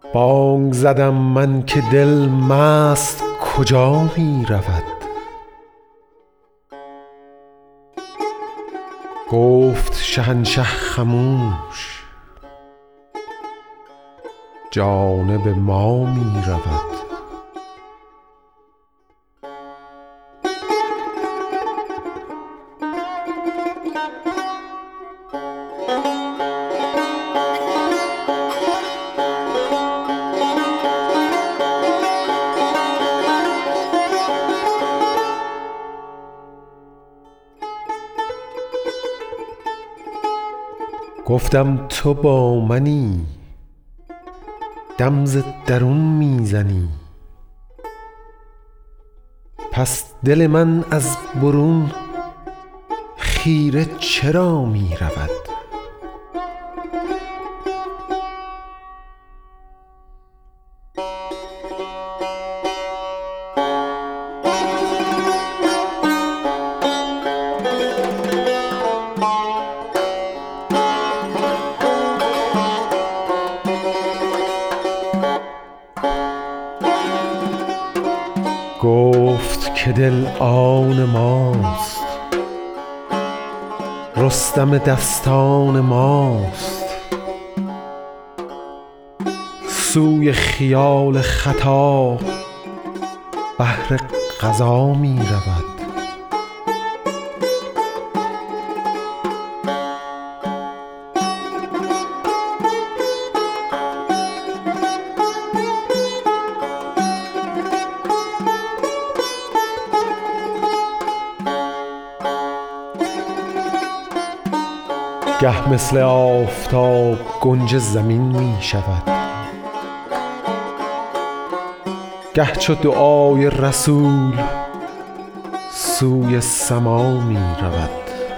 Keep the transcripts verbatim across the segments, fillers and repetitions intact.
بانگ زدم من که دل مست کجا می رود. گفت شهنشه خموش جانب ما می رود. گفتم تو با منی دم ز درون می زنی، پس دل من از برون خیره چرا می رود. گفت که دل آن ماست، رستم دستان ماست، سوی خیال خطا بهر قضا می رود. گه مثل آفتاب گنج زمین می شود، گه چو دعای رسول سوی سما می رود.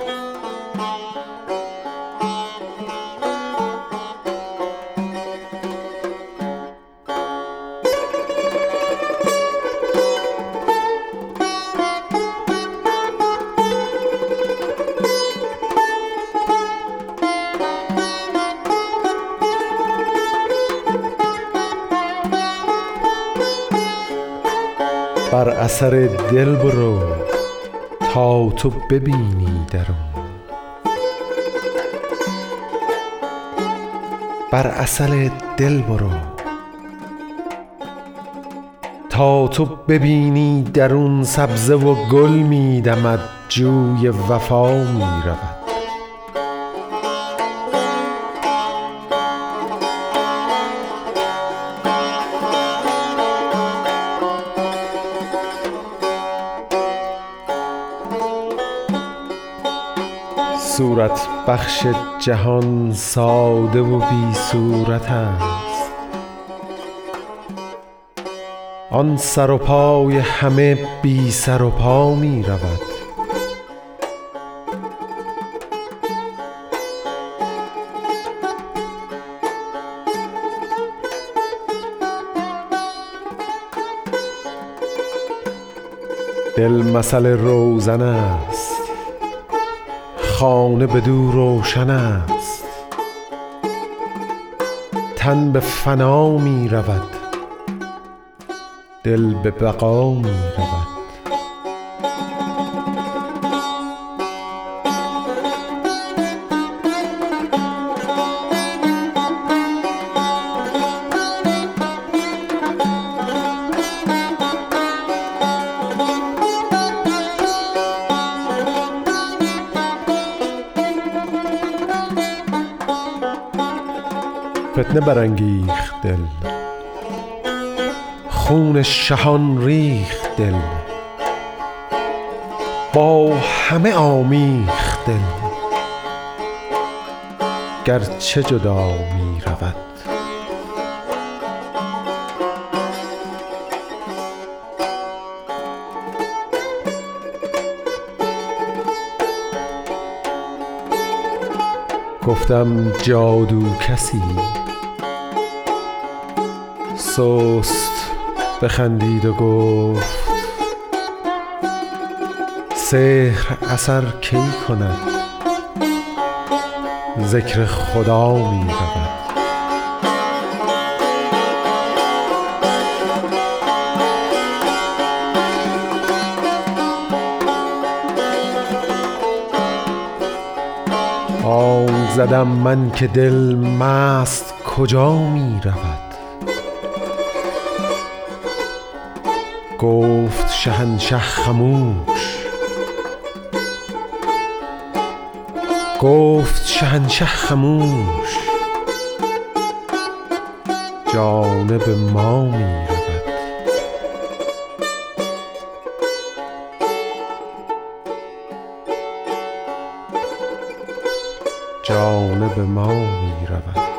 بر اثر دل برو تا تو ببینی درون، بر اثر دل برو تا تو ببینی درون، سبزه و گل می دمد جوی وفا می رود. صورت بخش جهان ساده و بی صورت است، آن سر و پای همه بی سر و پا می رود. دل مثل روزن است، خانه بدو روشن است، تن به فنا می رود، دل به بقا می رود. فتنه برانگیخت دل، خون شهان ریخت دل، با همه آمیخت دل، گرچه جدا می رود. گفتم جادو کسی، سست بخندید و گفت سحر اثر کی کند، ذکر خدا می رود. بانگ زدم من که دل مست کجا می رود. گفت شهنشه خموش گفت شهنشه خموش جانب ما می رود. جانب ما می رود.